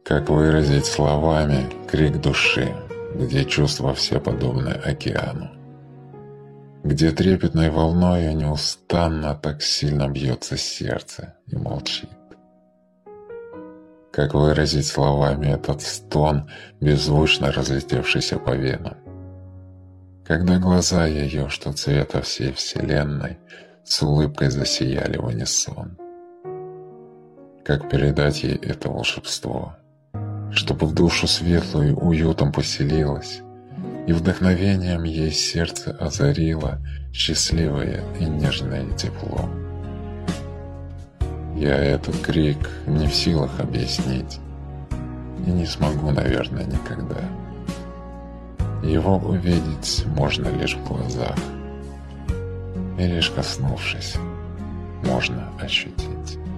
Как выразить словами крик души, где чувства все подобны океану, где трепетной волною неустанно так сильно бьется сердце и молчит? Как выразить словами этот стон, беззвучно разлетевшийся по венам? Когда глаза ее, что цвета всей вселенной, с улыбкой засияли в унисон. Как передать ей это волшебство, чтобы в душу светлую уютом поселилась, и вдохновением ей сердце озарило счастливое и нежное тепло? Я этот крик не в силах объяснить, и не смогу, наверное, никогда. Его увидеть можно лишь в глазах, и лишь коснувшись, можно ощутить.